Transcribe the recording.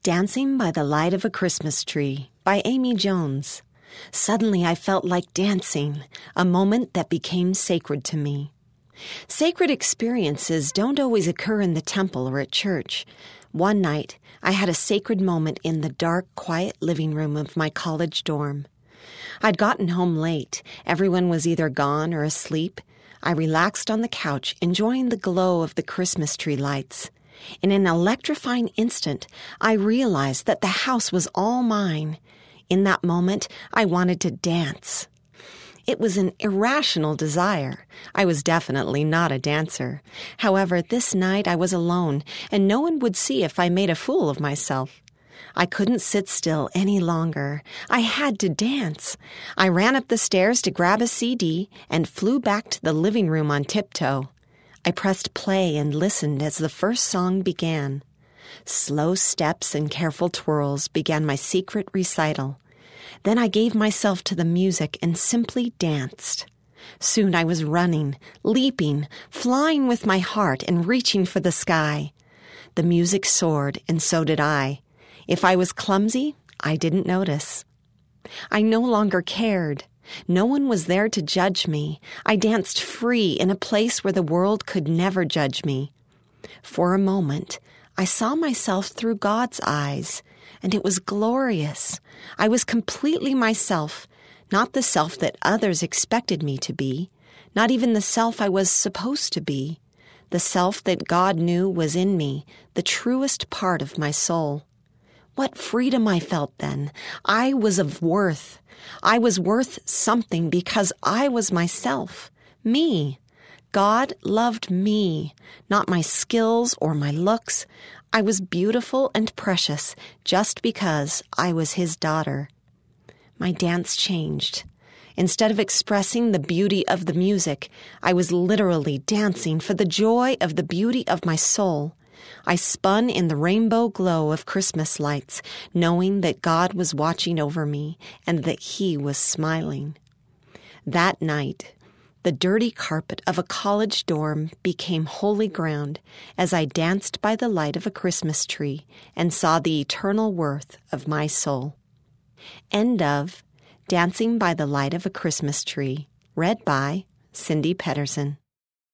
Dancing by the Light of a Christmas Tree by Amy Jones. Suddenly I felt like dancing, a moment that became sacred to me. Sacred experiences don't always occur in the temple or at church. One night, I had a sacred moment in the dark, quiet living room of my college dorm. I'd gotten home late. Everyone was either gone or asleep. I relaxed on the couch, enjoying the glow of the Christmas tree lights. In an electrifying instant, I realized that the house was all mine. In that moment, I wanted to dance. It was an irrational desire. I was definitely not a dancer. However, this night I was alone, and no one would see if I made a fool of myself. I couldn't sit still any longer. I had to dance. I ran up the stairs to grab a CD and flew back to the living room on tiptoe. I pressed play and listened as the first song began. Slow steps and careful twirls began my secret recital. Then I gave myself to the music and simply danced. Soon I was running, leaping, flying with my heart and reaching for the sky. The music soared, and so did I. If I was clumsy, I didn't notice. I no longer cared. No one was there to judge me. I danced free in a place where the world could never judge me. For a moment, I saw myself through God's eyes, and it was glorious. I was completely myself, not the self that others expected me to be, not even the self I was supposed to be, the self that God knew was in me, the truest part of my soul. What freedom I felt then. I was of worth. I was worth something because I was myself, me. God loved me, not my skills or my looks. I was beautiful and precious just because I was His daughter. My dance changed. Instead of expressing the beauty of the music, I was literally dancing for the joy of the beauty of my soul. I spun in the rainbow glow of Christmas lights, knowing that God was watching over me and that He was smiling. That night, the dirty carpet of a college dorm became holy ground as I danced by the light of a Christmas tree and saw the eternal worth of my soul. End of Dancing by the Light of a Christmas Tree, read by Cindy Pedersen.